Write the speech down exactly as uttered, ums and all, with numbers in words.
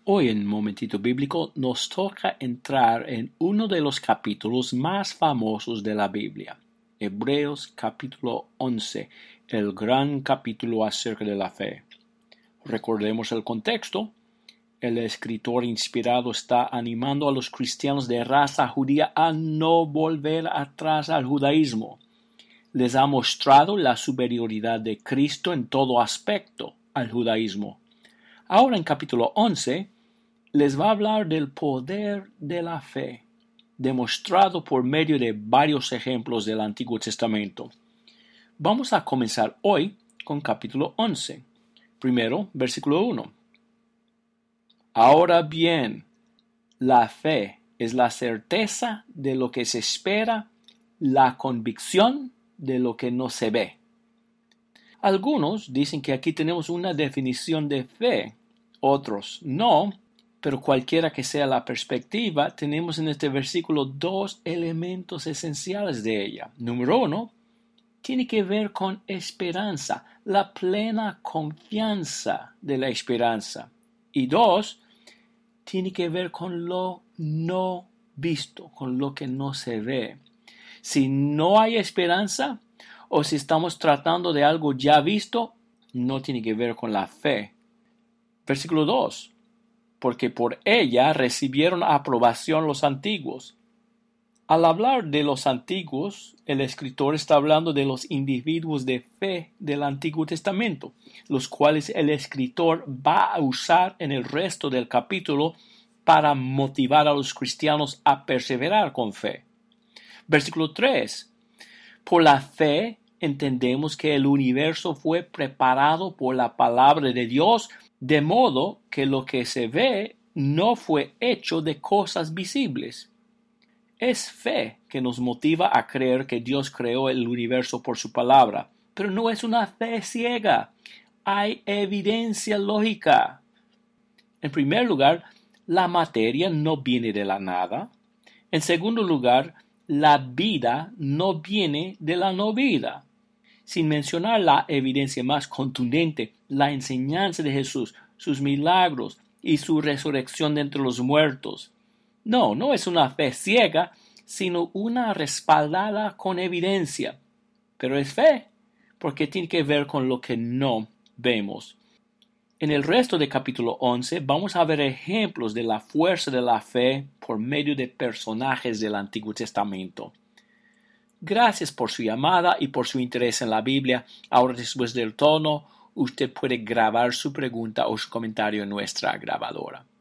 Hoy en Momentito Bíblico nos toca entrar en uno de los capítulos más famosos de la Biblia, Hebreos capítulo once, el gran capítulo acerca de la fe. Recordemos el contexto. El escritor inspirado está animando a los cristianos de raza judía a no volver atrás al judaísmo. Les ha mostrado la superioridad de Cristo en todo aspecto al judaísmo. Ahora en capítulo once les va a hablar del poder de la fe, demostrado por medio de varios ejemplos del Antiguo Testamento. Vamos a comenzar hoy con capítulo once. Primero, versículo uno. Ahora bien, la fe es la certeza de lo que se espera, la convicción de lo que no se ve. Algunos dicen que aquí tenemos una definición de fe, otros no, pero cualquiera que sea la perspectiva, tenemos en este versículo dos elementos esenciales de ella. Número uno, tiene que ver con esperanza, la plena confianza de la esperanza. Y dos, tiene que ver con lo no visto, con lo que no se ve. Si no hay esperanza, o si estamos tratando de algo ya visto, no tiene que ver con la fe. Versículo dos. Porque por ella recibieron aprobación los antiguos. Al hablar de los antiguos, el escritor está hablando de los individuos de fe del Antiguo Testamento, los cuales el escritor va a usar en el resto del capítulo para motivar a los cristianos a perseverar con fe. Versículo tres. Por la fe entendemos que el universo fue preparado por la palabra de Dios, de modo que lo que se ve no fue hecho de cosas visibles. Es fe que nos motiva a creer que Dios creó el universo por su palabra, pero no es una fe ciega. Hay evidencia lógica. En primer lugar, la materia no viene de la nada. En segundo lugar, la vida no viene de la no vida. Sin mencionar la evidencia más contundente, la enseñanza de Jesús, sus milagros y su resurrección de entre los muertos. No, no es una fe ciega, sino una respaldada con evidencia. Pero es fe, porque tiene que ver con lo que no vemos. En el resto del capítulo once vamos a ver ejemplos de la fuerza de la fe por medio de personajes del Antiguo Testamento. Gracias por su llamada y por su interés en la Biblia. Ahora, después del tono, usted puede grabar su pregunta o su comentario en nuestra grabadora.